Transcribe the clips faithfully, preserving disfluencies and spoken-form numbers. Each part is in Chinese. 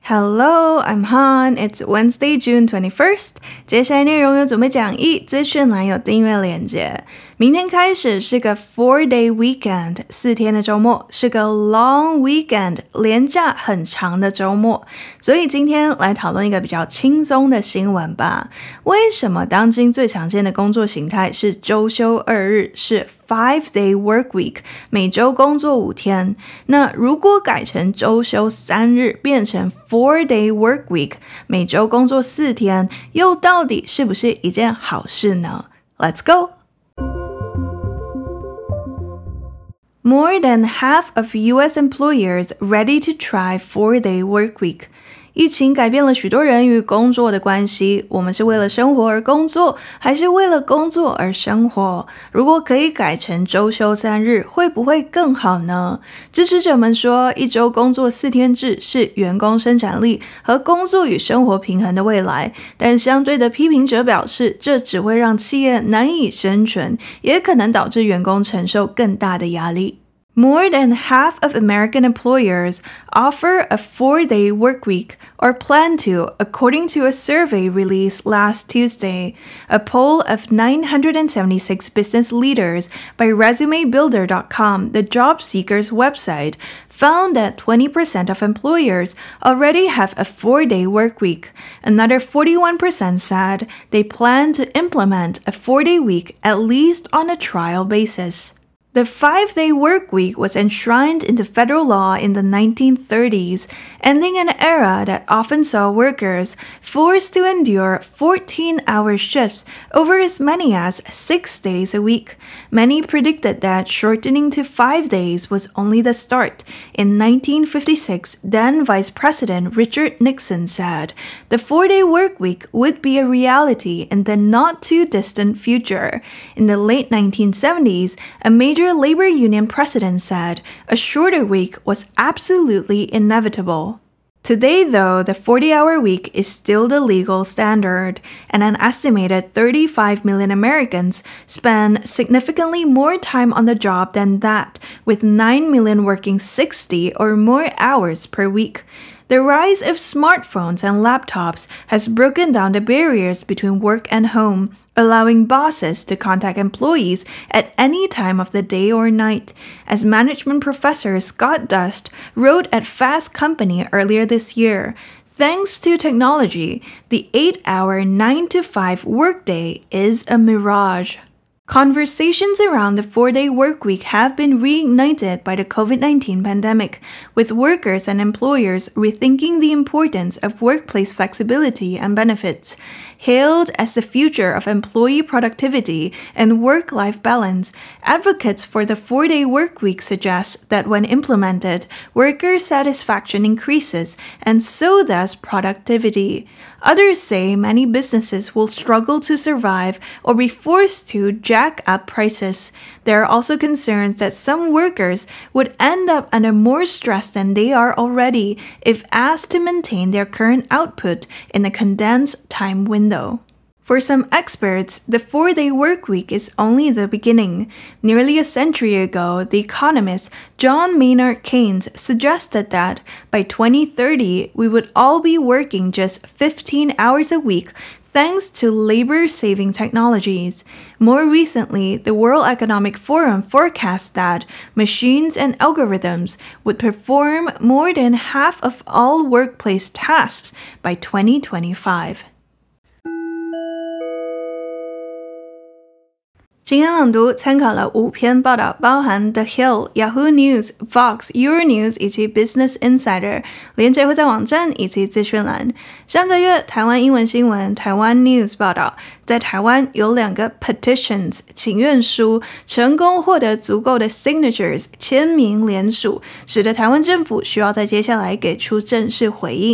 Hello, I'm Han. It's Wednesday, June twenty-first. 接下来内容有准备讲义，资讯栏有订阅连结。明天开始是个 four-day weekend， 四天的周末，是个 long weekend， 连假很长的周末。所以今天来讨论一个比较轻松的新闻吧。为什么当今最常见的工作形态是周休二日，是 five-day work week， 每周工作五天？那如果改成周休三日，变成 four-day work week， 每周工作四天，又到底是不是一件好事呢？ Let's go!More than half of U S employers ready to try four-day work week. 疫情改变了许多人与工作的关系，我们是为了生活而工作，还是为了工作而生活？如果可以改成周休三日，会不会更好呢？支持者们说，一周工作四天制是员工生产力和工作与生活平衡的未来，但相对的批评者表示，这只会让企业难以生存，也可能导致员工承受更大的压力。More than half of American employers offer a four-day work week or plan to, according to a survey released last Tuesday. A poll of nine hundred seventy-six business leaders by resume builder dot com, the job seekers website, found that twenty percent of employers already have a four-day work week. Another forty-one percent said they plan to implement a four-day week at least on a trial basis.The five-day work week was enshrined into federal law in the nineteen thirties, ending an era that often saw workers forced to endure fourteen-hour shifts over as many as six days a week. Many predicted that shortening to five days was only the start. In nineteen fifty-six, then Vice President Richard Nixon said the four-day work week would be a reality in the not-too-distant future. In the late nineteen seventies, a major labor union president said a shorter week was absolutely inevitable. Today, though, the forty-hour week is still the legal standard, and an estimated thirty-five million Americans spend significantly more time on the job than that, with nine million working sixty or more hours per week.The rise of smartphones and laptops has broken down the barriers between work and home, allowing bosses to contact employees at any time of the day or night. As management professor Scott Dust wrote at Fast Company earlier this year, thanks to technology, the eight-hour nine to five workday is a mirage.Conversations around the four-day work week have been reignited by the COVID nineteen pandemic, with workers and employers rethinking the importance of workplace flexibility and benefits. Hailed as the future of employee productivity and work-life balance, advocates for the four-day work week suggest that when implemented, worker satisfaction increases, and so does productivity. Others say many businesses will struggle to survive or be forced to jack up prices. There are also concerns that some workers would end up under more stress than they are already if asked to maintain their current output in a condensed time window. For some experts, the four-day work week is only the beginning. Nearly a century ago, the economist John Maynard Keynes suggested that by twenty thirty, we would all be working just fifteen hours a week thanks to labor-saving technologies. More recently, the World Economic Forum forecasts that machines and algorithms would perform more than half of all workplace tasks by twenty twenty-five.今天朗读参考了五篇报道，包含 The Hill、Yahoo News、Vox、Euronews 以及 Business Insider， 连结会在网站以及资讯栏。上个月台湾英文新闻台湾 News 报道，在台湾有两个 petitions 请愿书成功获得足够的 signatures 签名联署，使得台湾政府需要在接下来给出正式回应。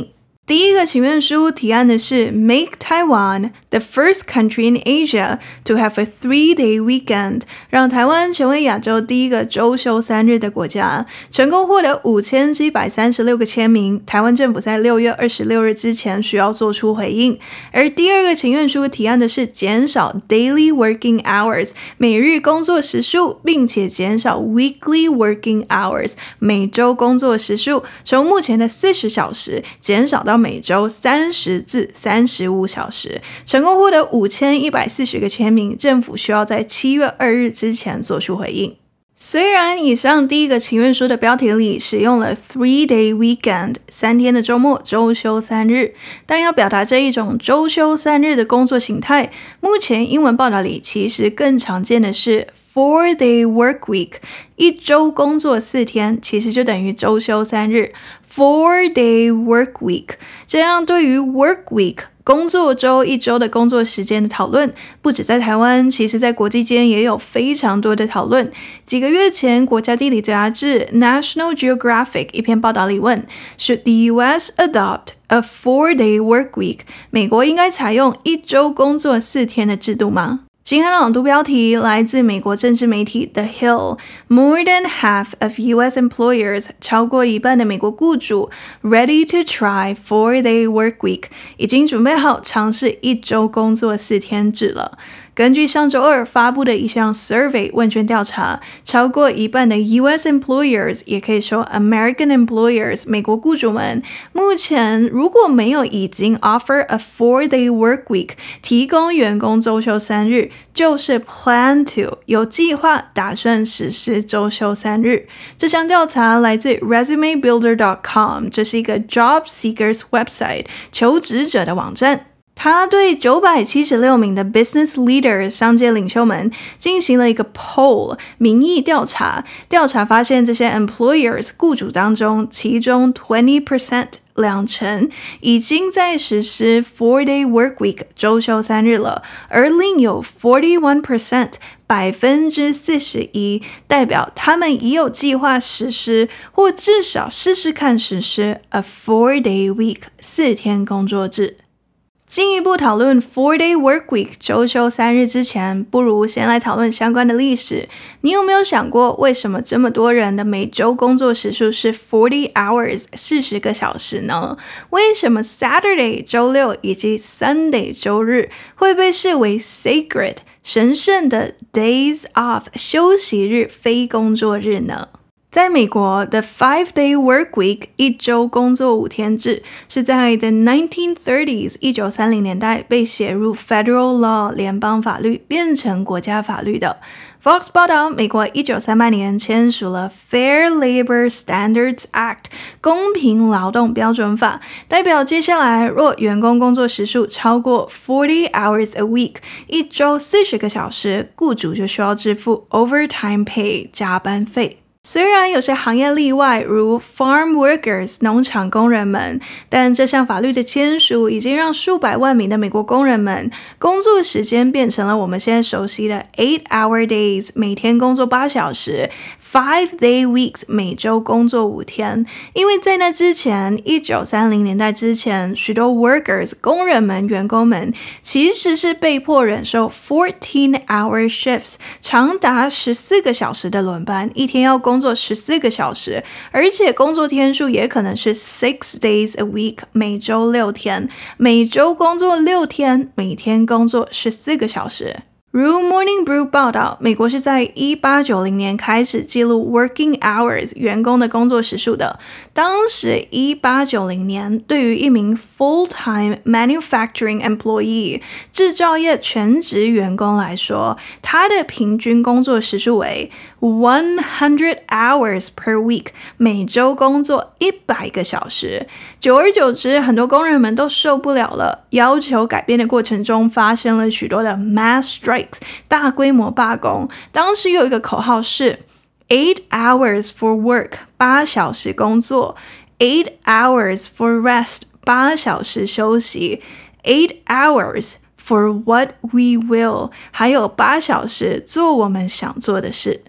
第一个请愿书提案的是 Make Taiwan the first country in Asia to have a three-day weekend， 让台湾成为亚洲第一个周休三日的国家，成功获得五千七百三十六个签名。台湾政府在六月二十六日之前需要做出回应。而第二个请愿书提案的是减少 daily working hours， 每日工作时数，并且减少 weekly working hours， 每周工作时数，从目前的四十小时减少到每周三十至三十五小时，成功获得五千一百四十个签名，政府需要在七月二日之前做出回应。虽然以上第一个请愿书的标题里使用了 three-day weekend， 三天的周末，周休三日，但要表达这一种周休三日的工作形态，目前英文报道里其实更常见的是four-day work week， 一周工作四天，其实就等于周休三日。four-day work week， 这样对于 work week 工作周一周的工作时间的讨论，不止在台湾，其实在国际间也有非常多的讨论。几个月前，国家地理杂志 National Geographic 一篇报道里问 Should the U S adopt a four-day work week？ 美国应该采用一周工作四天的制度吗？今天的朗读标题来自美国政治媒体 The Hill， More than half of U S employers， 超过一半的美国雇主 ready to try four-day work week， 已经准备好尝试一周工作四天制了。根据上周二发布的一项 survey 问卷调查，超过一半的 U S employers， 也可以说 American employers， 美国雇主们，目前如果没有已经 offer a four-day work week， 提供员工周休三日，就是 plan to， 有计划打算实施周休三日。这项调查来自 resume builder dot com， 这是一个 job seekers website， 求职者的网站。他对九百七十六名的 business leaders 商界领袖们进行了一个 poll 民意调查，调查发现这些 employers 雇主当中，其中 twenty percent 两成已经在实施 four-day work week 周休三日了，而另有 forty-one percent 百分之四十一代表他们已有计划实施或至少试试看实施 a four-day week 四天工作制。进一步讨论 four-day work week 周休三日之前，不如先来讨论相关的历史。你有没有想过，为什么这么多人的每周工作时数是 forty hours 四十个小时呢？为什么 Saturday 周六以及 Sunday 周日会被视为 sacred 神圣的 days off 休息日非工作日呢？在美国 The five-day work week 一周工作五天制是在 the nineteen thirties 一九三零年代被写入 federal law 联邦法律，变成国家法律的。Fox 报道，美国一九三八年签署了 Fair Labor Standards Act 公平劳动标准法，代表接下来若员工工作时数超过 forty hours a week 一周四十个小时，雇主就需要支付 overtime pay 加班费。虽然有些行业例外，如 farm workers 农场工人们，但这项法律的签署已经让数百万名的美国工人们工作时间变成了我们现在熟悉的 eight hour days 每天工作八小时， five day weeks 每周工作五天。因为在那之前一九三零年代之前，许多 workers 工人们员工们其实是被迫忍受 fourteen hour shifts 长达十四个小时的轮班，一天要工工作十四个小时，而且工作天数也可能是 six days a week 每周六天，每周工作六天，每天工作十四个小时。如 Morning Brew 报道，美国是在一八九零年开始记录 working hours 员工的工作时数的。当时一八九零年对于一名 full-time manufacturing employee 制造业全职员工来说，他的平均工作时数为one hundred hours per week 每周工作一百个小时。久而久之，很多工人们都受不了了，要求改变的过程中发生了许多的 mass strike大规模罢工。当时有一个口号是 eight hours for work 八小时工作， eight hours for rest 八小时休息， eight hours for what we will 还有八小时做我们想做的事。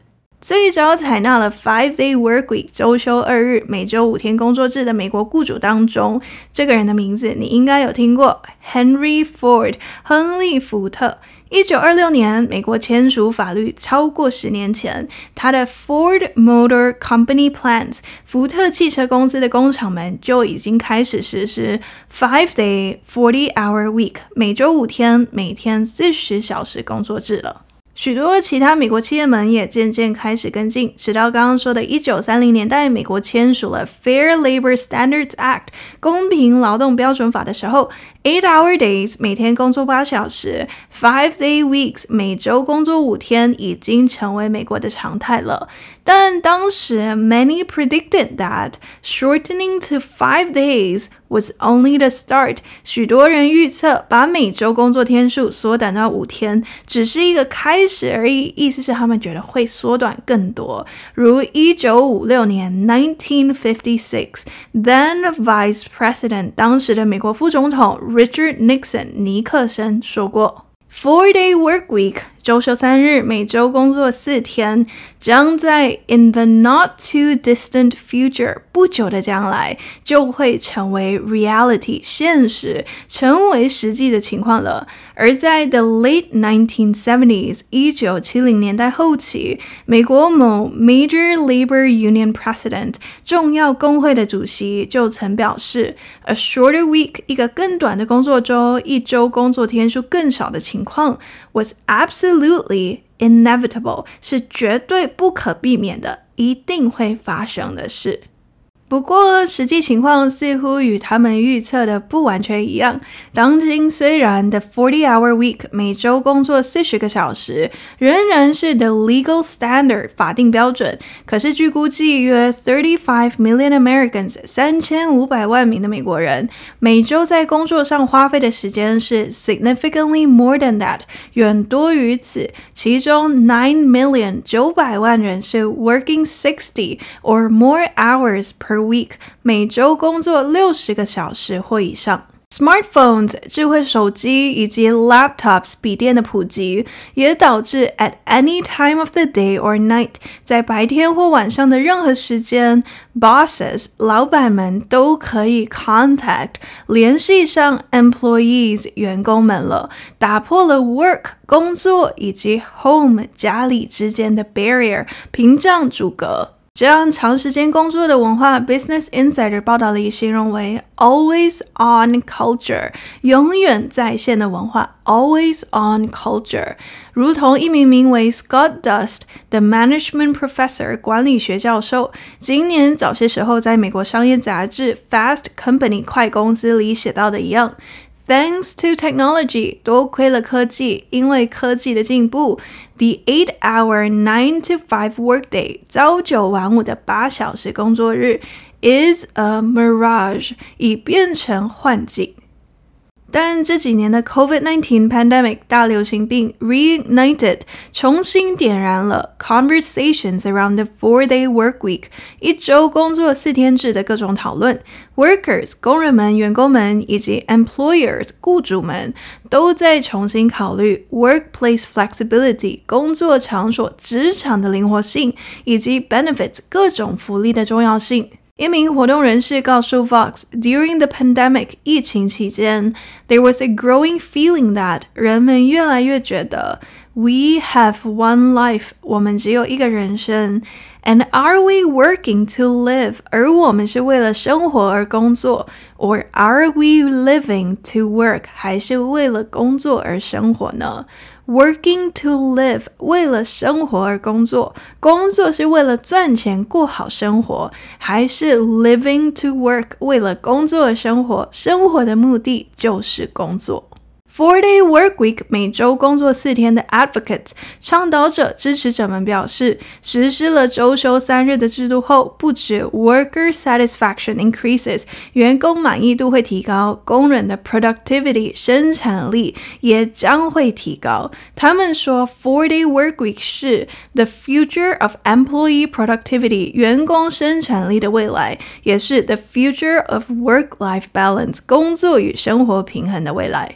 最早采纳了 five-day work week 周休二日，每周五天工作制的美国雇主当中，这个人的名字你应该有听过 Henry Ford 亨利福特。一九二六年，美国签署法律超过十年前，他的 Ford Motor Company Plants 福特汽车公司的工厂们就已经开始实施 five-day forty-hour week 每周五天，每天四十小时工作制了。许多其他美国企业们也渐渐开始跟进，直到刚刚说的一九三零年代，美国签署了 Fair Labor Standards Act 公平劳动标准法的时候， eight-hour days 每天工作八小时， five-day weeks 每周工作五天已经成为美国的常态了。但当时 many predicted that shortening to five days was only the start， 许多人预测把每周工作天数缩短到五天只是一个开始而已，意思是他们觉得会缩短更多。如一九五六年 nineteen fifty-six then Vice President 当时的美国副总统 Richard Nixon 尼克森说过， Four-day work week 周休三日，每周工作四天，将在 in the not too distant future 不久的将来就会成为 reality 现实，成为实际的情况了。而在 the late nineteen seventies 一九七零年代后期，美国某 major labor union president 重要工会的主席就曾表示 a shorter week 一个更短的工作周，一周工作天数更少的情况 was absolutely inevitable 是绝对不可避免的，一定会发生的事。不过实际情况似乎与他们预测的不完全一样。当今虽然 the forty-hour week 每周工作四十个小时仍然是 the legal standard 法定标准，可是据估计约thirty-five million Americans 三千五百万名的美国人每周在工作上花费的时间是 significantly more than that 远多于此，其中 nine million 九百万人是 working sixty or more hours per week 每周工作六十个小时或以上。Smartphones 智慧手机以及 laptops 笔电的普及，也导致 at any time of the day or night 在白天或晚上的任何时间 bosses 老板们都可以 contact 联系上 employees 员工们了，打破了 work 工作以及 home 家里之间的 barrier 屏障阻隔。这样长时间工作的文化 Business Insider 报道里形容为 always on culture 永远在线的文化 always on culture 如同一名名为 Scott Dust 的 Management Professor 管理学教授今年早些时候在美国商业杂志 Fast Company 快公司里写到的一样Thanks to technology 多亏了科技因为科技的进步 The eight-hour nine to five workday 朝九晚五的八小时工作日 is a mirage 已变成幻境但这几年的 COVID nineteen pandemic 大流行病 reignited 重新点燃了 conversations around the four-day work week 一周工作四天制的各种讨论 workers 工人们员工们以及 employers 雇主们都在重新考虑 workplace flexibility 工作场所职场的灵活性以及 benefits 各种福利的重要性一名活动人士告诉 Vox During the pandemic 疫情期间 There was a growing feeling that 人们越来越觉得 We have one life 我们只有一个人生 And are we working to live 而我们是为了生活而工作 Or are we living to work 还是为了工作而生活呢Working to live 为了生活而工作工作是为了赚钱过好生活还是 living to work 为了工作而生活生活的目的就是工作Four-day work week 每周工作四天的 advocates 倡导者支持者们表示实施了周休三日的制度后不止 worker satisfaction increases 员工满意度会提高工人的 productivity 生产力也将会提高他们说 Four-day work week 是 the future of employee productivity 员工生产力的未来也是 the future of work-life balance 工作与生活平衡的未来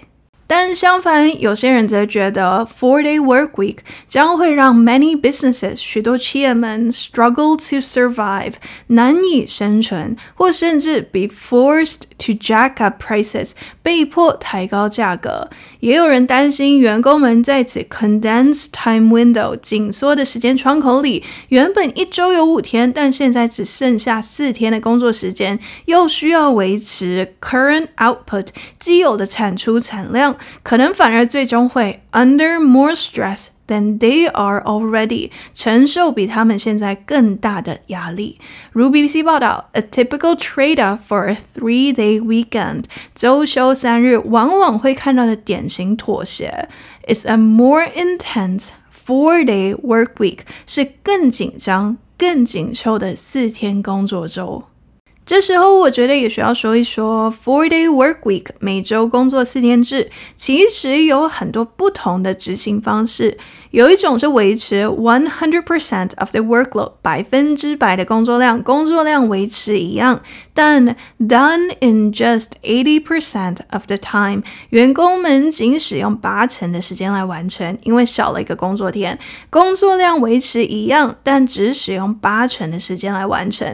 但相反，有些人则觉得 four-day work week 将会让 many businesses 许多企业们 struggle to survive 难以生存，或甚至 be forced to jack up prices 被迫抬高价格。也有人担心员工们在此 condensed time window 紧缩的时间窗口里，原本一周有五天，但现在只剩下四天的工作时间，又需要维持 current output 既有的产出产量，可能反而最终会 under more stress than they are already 承受比他们现在更大的压力。如 B B C 报道 A typical trade-off for a three-day weekend 周休三日往往会看到的典型妥协 is a more intense four-day work week 是更紧张更紧凑的四天工作周。这时候我觉得也需要说一说 four-day work week 每周工作四天制其实有很多不同的执行方式。有一种是维持 one hundred percent of the workload 百分之百的工作量，工作量维持一样，但 done in just eighty percent of the time 员工们仅使用八成的时间来完成，因为少了一个工作天，工作量维持一样，但只使用八成的时间来完成，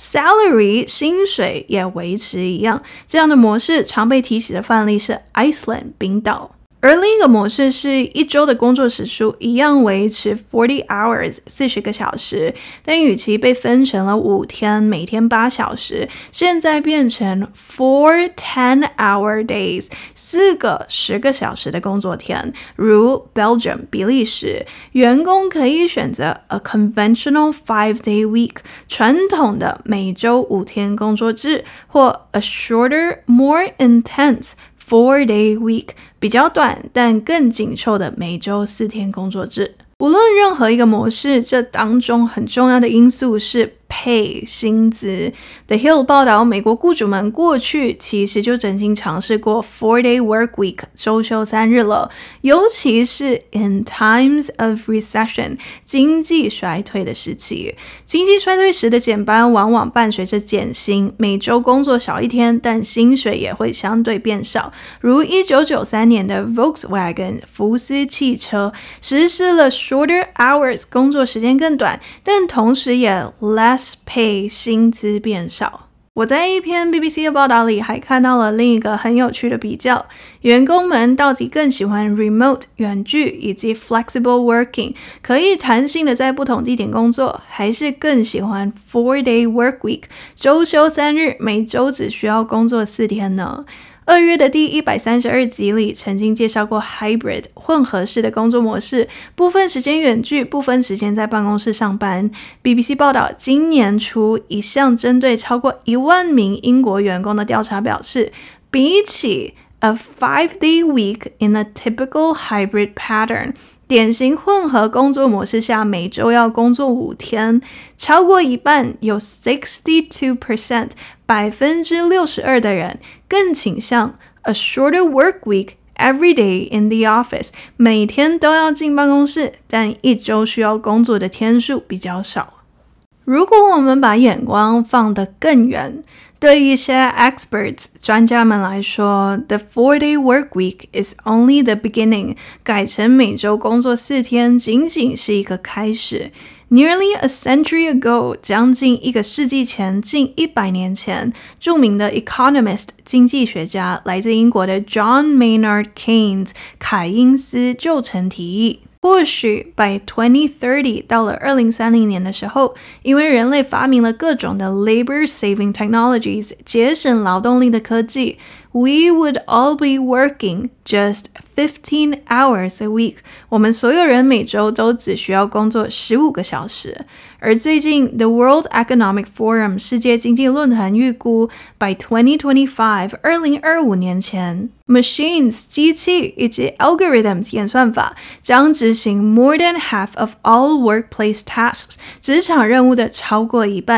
salary 薪水也维持一样。这样的模式常被提起的范例是 Iceland 冰岛。而另一个模式是一周的工作时数一样维持 forty hours 四十个小时，但与其被分成了五天，每天八小时，现在变成 four ten-hour days 四个十个小时的工作天。如 Belgium 比利时，员工可以选择 a conventional five-day week 传统的每周五天工作制，或 a shorter more intense four-day week 比较短但更紧凑的每周四天工作制。无论任何一个模式，这当中很重要的因素是 pay 薪资。The Hill 报道，美国雇主们过去其实就曾经尝试过 four-day work week 周休三日了，尤其是 in times of recession 经济衰退的时期。经济衰退时的减班往往伴随着减薪，每周工作少一天，但薪水也会相对变少。如一九九三年的 Volkswagen 福斯汽车实施了 shorter hours 工作时间更短，但同时也 less pay 薪资变少。我在一篇 B B C 的报道里还看到了另一个很有趣的比较，员工们到底更喜欢 remote 远距以及 flexible working 可以弹性的在不同地点工作，还是更喜欢 four-day work week 周休三日，每周只需要工作四天呢？二月的第一百三十二集里曾经介绍过 hybrid 混合式的工作模式，部分时间远距，部分时间在办公室上班。 B B C 报道，今年初一项针对超过一万名英国员工的调查表示，比起 a five-day week in a typical hybrid pattern典型混合工作模式下每周要工作五天，超过一半有 sixty-two percent 百分之六十二的人更倾向 a shorter work week every day in the office 每天都要进办公室，但一周需要工作的天数比较少。如果我们把眼光放得更远，对一些 experts 专家们来说 The four-day work week is only the beginning 改成每周工作四天仅仅是一个开始。 Nearly a century ago 将近一个世纪前，近一百年前，著名的 economist 经济学家来自英国的 John Maynard Keynes 凯因斯就曾提议，或许 by twenty thirty 到了二零三零年的时候，因为人类发明了各种的 labor saving technologies 节省劳动力的科技， we would all be working just fifteen hours a week 我们所有人每周都只需要工作十五个小时。而最近 The World Economic Forum 世界经济论坛预估 by twenty twenty-five 二零二五年前 machines 机器以及 algorithms 演算法将执行 more than half of all workplace tasks 职场任务的超过一半。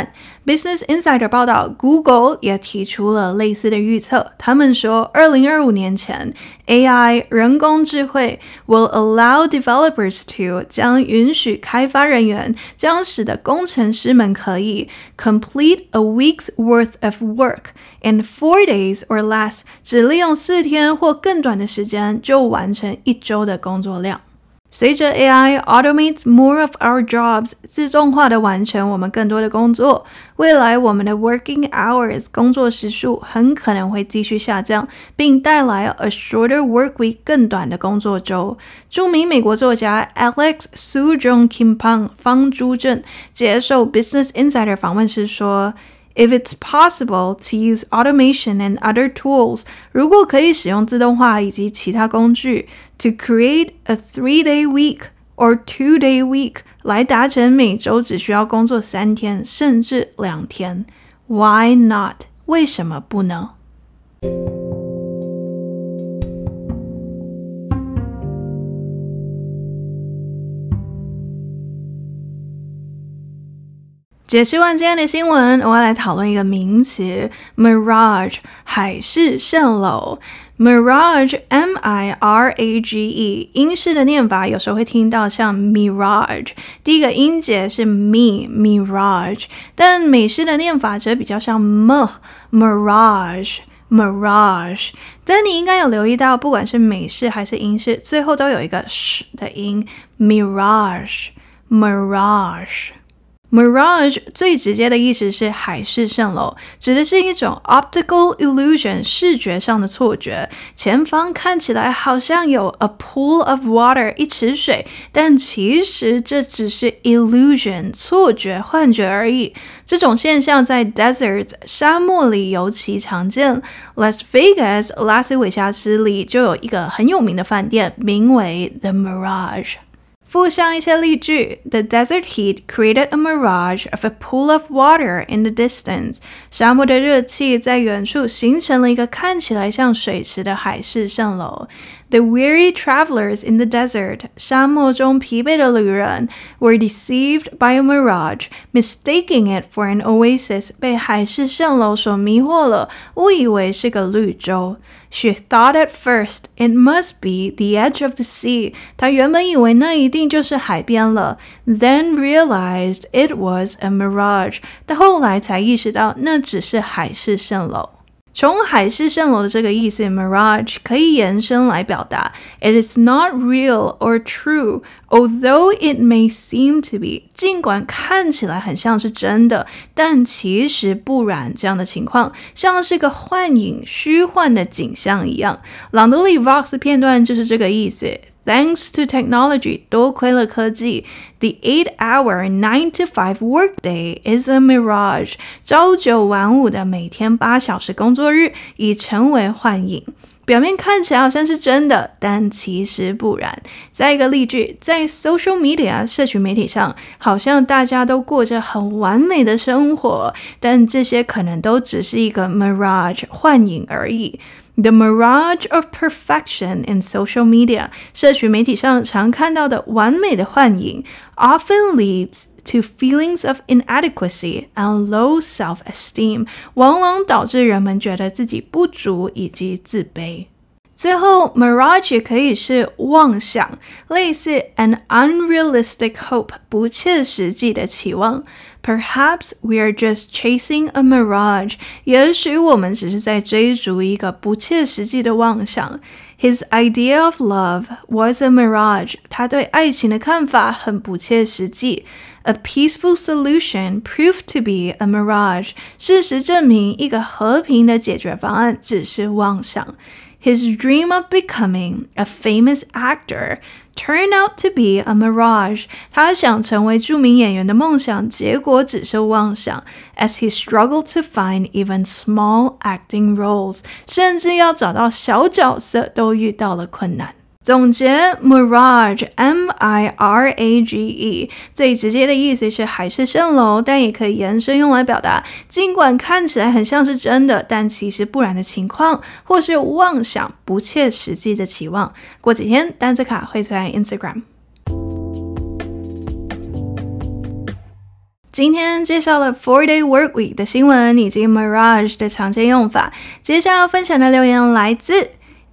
Business Insider 报道 Google 也提出了类似的预测，他们说二零二五年前 A I 人工智慧 will allow developers to 将允许开发人员将使得工程师们可以 complete a week's worth of work in four days or less 只利用四天或更短的时间就完成一周的工作量。随着 A I automates more of our jobs 自动化的完成我们更多的工作，未来我们的 working hours 工作时数很可能会继续下降，并带来 a shorter work week 更短的工作周。著名美国作家 Alex Sujong-Kim-Pang 方朱正接受 Business Insider 访问时说If it's possible to use automation and other tools, 如果可以使用自动化以及其他工具 to create a three-day week or two-day week 来达成每周只需要工作三天甚至两天 Why not? 为什么不呢？解释完今天的新闻，我要来讨论一个名词 Mirage 海市蜃楼。 Mirage M I R A G E 英式的念法有时候会听到像 Mirage， 第一个音节是 me Mirage， 但美式的念法则比较像 m Mirage Mirage， 但你应该有留意到，不管是美式还是英式，最后都有一个 sh 的音 Mirage Mirage Mirage 最直接的意思是海市蜃楼，指的是一种 optical illusion 视觉上的错觉，前方看起来好像有 a pool of water 一池水，但其实这只是 illusion 错觉幻觉而已。这种现象在 deserts 沙漠里尤其常见。 Las Vegas 拉斯维加斯里就有一个很有名的饭店，名为 The Mirage。附上一些例句 The desert heat created a mirage of a pool of water in the distance. 沙漠的热气在远处形成了一个看起来像水池的海市蜃楼。The weary travelers in the desert, 沙漠中疲惫的旅人 were deceived by a mirage, mistaking it for an oasis, 被海市蜃楼所迷惑了，误以为是个绿洲。She thought at first it must be the edge of the sea. 她原本以为那一定就是海边了。Then realized it was a mirage. 但后来才意识到那只是海市蜃楼。从海市蜃楼的这个意思 mirage 可以延伸来表达 It is not real or true, although it may seem to be. 尽管看起来很像是真的，但其实不然，这样的情况像是个幻影虚幻的景象一样。朗读里 Vox 片段就是这个意思。Thanks to technology, 多亏了科技 The eight-hour, nine to five workday is a mirage. 朝九晚五的每天八小时工作日已成为幻影。表面看起来好像是真的，但其实不然。再一个例句，在 social media 社群媒体上，好像大家都过着很完美的生活，但这些可能都只是一个 mirage 幻影而已。The mirage of perfection in social media 社群媒体上常看到的完美的幻影 often leads to feelings of inadequacy and low self-esteem 往往导致人们觉得自己不足以及自卑。最后 mirage 也可以是妄想，类似 an unrealistic hope 不切实际的期望。Perhaps we are just chasing a mirage. 也许我们只是在追逐一个不切实际的妄想。His idea of love was a mirage. 他对爱情的看法很不切实际。A peaceful solution proved to be a mirage. 事实证明，一个和平的解决方案只是妄想。His dream of becoming a famous actor turned out to be a mirage. 他想成为著名演员的梦想，结果只是妄想。As he struggled to find even small acting roles, 甚至要找到小角色都遇到了困难。总结 Mirage M I R A G E 最直接的意思是海市蜃楼，但也可以延伸用来表达尽管看起来很像是真的，但其实不然的情况，或是妄想不切实际的期望。过几天单字卡会在 Instagram。 今天介绍了 four-day work week 的新闻以及 Mirage 的常见用法。接下来要分享的留言来自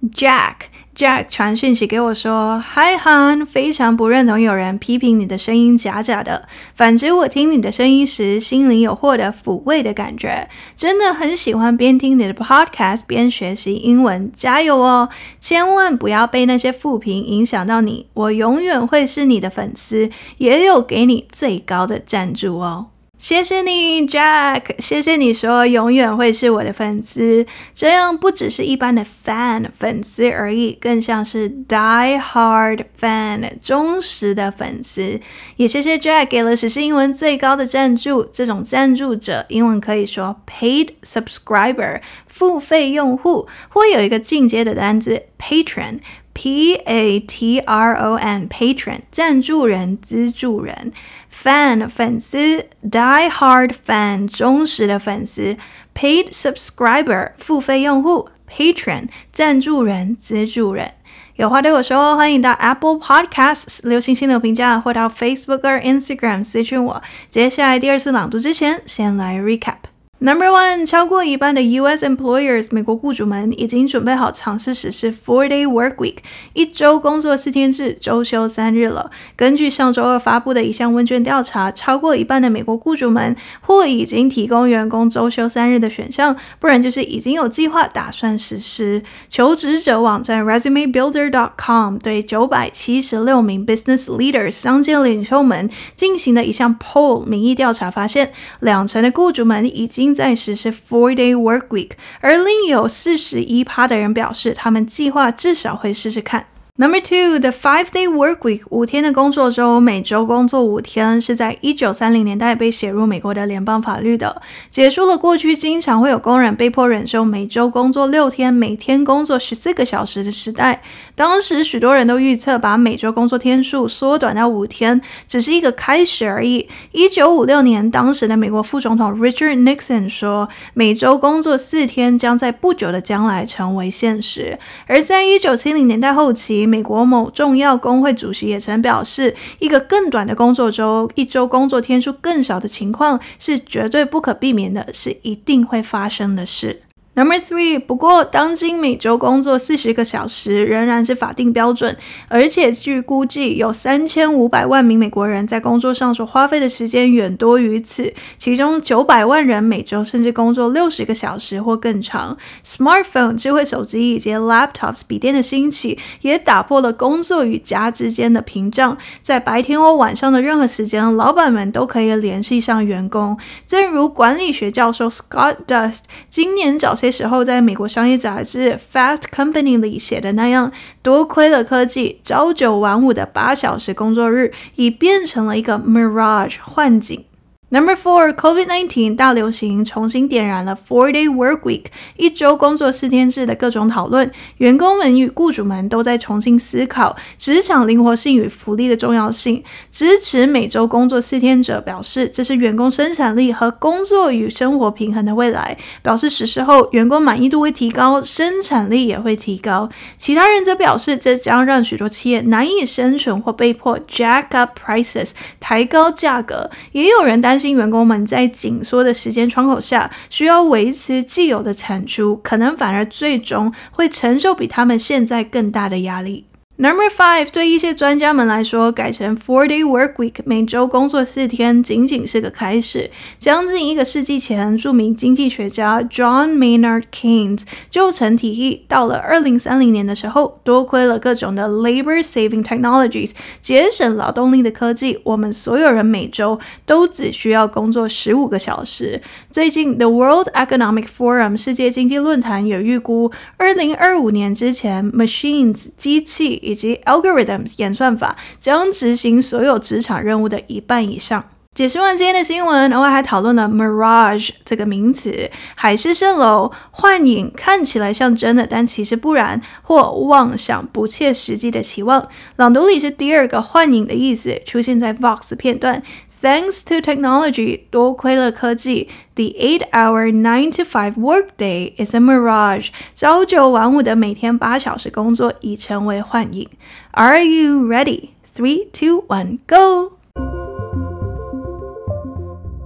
Jack。Jack 传讯息给我说 Hi Han， 非常不认同有人批评你的声音假假的，反之我听你的声音时心里有获得抚慰的感觉，真的很喜欢边听你的 podcast 边学习英文，加油哦，千万不要被那些负评影响到你，我永远会是你的粉丝，也有给你最高的赞助哦。谢谢你 Jack， 谢谢你说永远会是我的粉丝，这样不只是一般的 fan 粉丝而已，更像是 die hard fan 忠实的粉丝。也谢谢 Jack 给了时事英文最高的赞助，这种赞助者英文可以说 paid subscriber 付费用户，或有一个进阶的单字 patron P A T R O N patron 赞助人资助人，fan 粉丝 die hard fan 忠实的粉丝， paid subscriber 付费用户， patron 赞助人资助人。有话对我说，欢迎到 Apple Podcasts 留星星的评价，或到 Facebook 或 Instagram 私讯我。接下来第二次朗读之前，先来 recap。Number one， 超过一半的 U S employers 美国雇主们已经准备好尝试实施 four-day work week 一周工作四天制，周休三日了。根据上周二发布的一项问卷调查，超过一半的美国雇主们或已经提供员工周休三日的选项，不然就是已经有计划打算实施。求职者网站 resume builder dot com 对九百七十六名 business leaders 商界领袖们进行的一项 poll 民意调查发现，两成的雇主们已经在实施 four-day work week， 而另有 百分之四十一 的人表示他们计划至少会试试看。Number two, the five-day work week 五天的工作周，每周工作五天，是在一九三零年代被写入美国的联邦法律的，结束了过去经常会有工人被迫忍受每周工作六天，每天工作十四个小时的时代。当时许多人都预测把每周工作天数缩短到五天只是一个开始而已。一九五六年，当时的美国副总统 Richard Nixon 说，每周工作四天将在不久的将来成为现实。而在一九七零年代后期，美国某重要工会主席也曾表示，一个更短的工作周，一周工作天数更少的情况是绝对不可避免的，是一定会发生的事。Number three， 不过当今每周工作四十个小时仍然是法定标准，而且据估计有三千五百万名美国人在工作上所花费的时间远多于此，其中九百万人每周甚至工作六十个小时或更长。Smartphone 智慧手机以及 laptops 笔电的兴起，也打破了工作与家之间的屏障，在白天或晚上的任何时间，老板们都可以联系上员工。正如管理学教授 Scott Dust 今年早些时候在美国商业杂志 Fast Company 里写的那样，多亏了科技，朝九晚五的八小时工作日已变成了一个 mirage 幻景。Number four, COVID nineteen 大流行重新点燃了 four-day work week 一周工作四天制的各种讨论，员工们与雇主们都在重新思考职场灵活性与福利的重要性。支持每周工作四天者表示，这是员工生产力和工作与生活平衡的未来，表示实施后员工满意度会提高，生产力也会提高。其他人则表示，这将让许多企业难以生存或被迫 jack up prices 抬高价格。也有人担心担心员工们在紧缩的时间窗口下需要维持既有的产出，可能反而最终会承受比他们现在更大的压力。Number five， 对一些专家们来说，改成 four-day work week 每周工作四天仅仅是个开始。将近一个世纪前，著名经济学家 John Maynard Keynes 就曾提议，到了二零三零年的时候，多亏了各种的 labor saving technologies 节省劳动力的科技，我们所有人每周都只需要工作十五个小时。最近 The World Economic Forum 世界经济论坛也预估二零二五年之前 machines 机器以及 algorithms 演算法将执行所有职场任务的一半以上。解释完今天的新闻，偶尔还讨论了 mirage 这个名词，海市蜃楼、幻影，看起来像真的，但其实不然，或妄想不切实际的期望。朗读里是第二个幻影的意思，出现在 Vox 片段。Thanks to technology， 多亏了科技 ，the eight-hour nine to five workday is a mirage。朝九晚五的每天八小时工作已成为幻影。Are you ready? Three, two, one, go！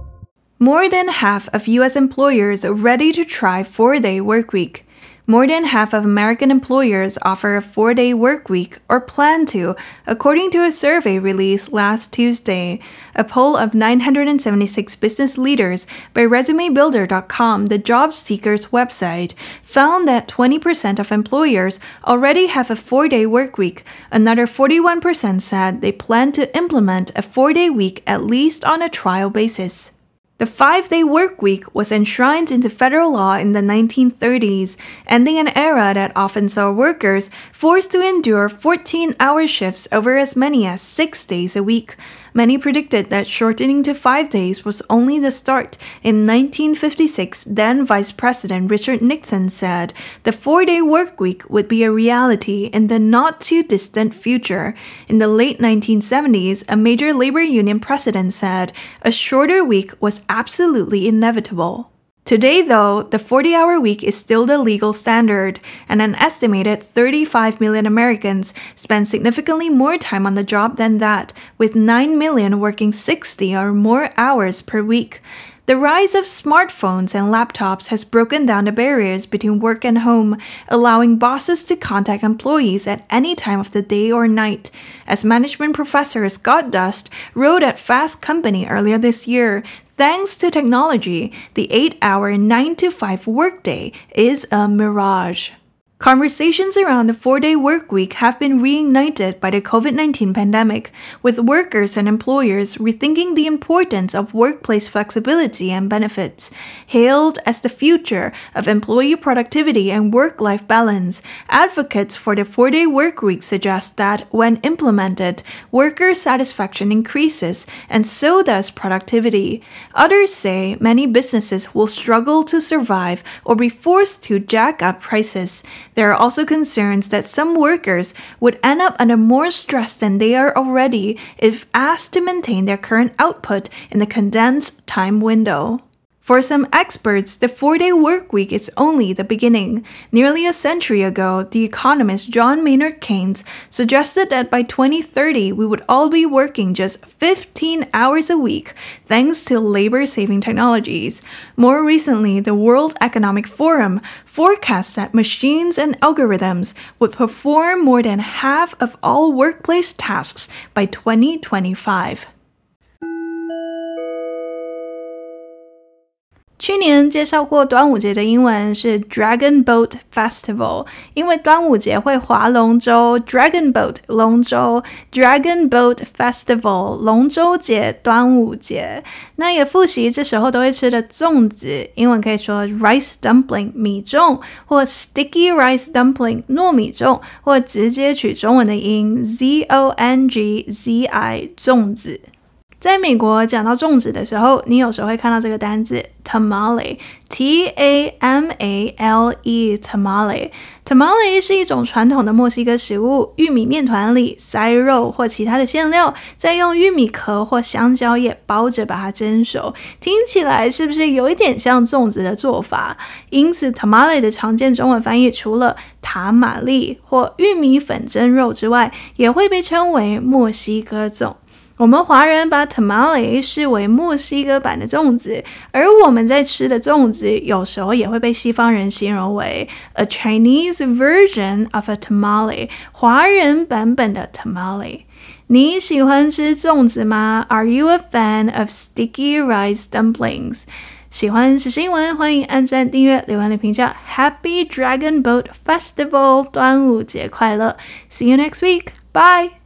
More than half of U S employers are ready to try four-day workweek. More than half of American employers offer a four-day work week or plan to, according to a survey released last Tuesday. A poll of nine hundred seventy-six business leaders by resume builder dot com, the job seekers website, found that twenty percent of employers already have a four-day work week. Another forty-one percent said they plan to implement a four-day week at least on a trial basis. The five-day work week was enshrined into federal law in the nineteen thirties, ending an era that often saw workers forced to endure fourteen-hour shifts over as many as six days a week. Many predicted that shortening to five days was only the start. In nineteen fifty-six, then Vice President Richard Nixon said the four-day work week would be a reality in the not-too-distant future. In the late nineteen seventies, a major labor union president said a shorter week was absolutely inevitable. Today, though, the forty-hour week is still the legal standard, and an estimated thirty-five million Americans spend significantly more time on the job than that, with nine million working sixty or more hours per week. The rise of smartphones and laptops has broken down the barriers between work and home, allowing bosses to contact employees at any time of the day or night. As management professor Scott Dust wrote at Fast Company earlier this year, thanks to technology, the eight-hour nine to five workday is a mirage. Conversations around the four-day work week have been reignited by the COVID nineteen pandemic, with workers and employers rethinking the importance of workplace flexibility and benefits. Hailed as the future of employee productivity and work-life balance, advocates for the four-day work week suggest that, when implemented, worker satisfaction increases, and so does productivity. Others say many businesses will struggle to survive or be forced to jack up prices. There are also concerns that some workers would end up under more stress than they are already if asked to maintain their current output in the condensed time window. For some experts, the four-day work week is only the beginning. Nearly a century ago, the economist John Maynard Keynes suggested that by twenty thirty, we would all be working just fifteen hours a week, thanks to labor-saving technologies. More recently, the World Economic Forum forecasts that machines and algorithms would perform more than half of all workplace tasks by twenty twenty-five. 去年介绍过端午节的英文是 Dragon Boat Festival， 因为端午节会划龙舟 Dragon Boat 龙舟 Dragon Boat Festival 龙舟节端午节。那也复习这时候都会吃的粽子，英文可以说 rice dumpling 米粽，或 sticky rice dumpling 糯米粽，或直接取中文的音 Z O N G Z I 粽子。在美国讲到粽子的时候，你有时候会看到这个单字 tamale T A M A L E tamale Tamale 是一种传统的墨西哥食物，玉米面团里塞肉或其他的馅料，再用玉米壳或香蕉叶包着把它蒸熟，听起来是不是有一点像粽子的做法？因此 tamale 的常见中文翻译除了塔玛丽或玉米粉蒸肉之外，也会被称为墨西哥粽。我们华人把 tamale 视为墨西哥版的粽子，而我们在吃的粽子有时候也会被西方人形容为 a Chinese version of a tamale， 华人版本的 tamale。你喜欢吃粽子吗？ Are you a fan of sticky rice dumplings？ 喜欢时事英文，欢迎按赞、订阅、留言的评价。Happy Dragon Boat Festival， 端午节快乐 ！See you next week， bye。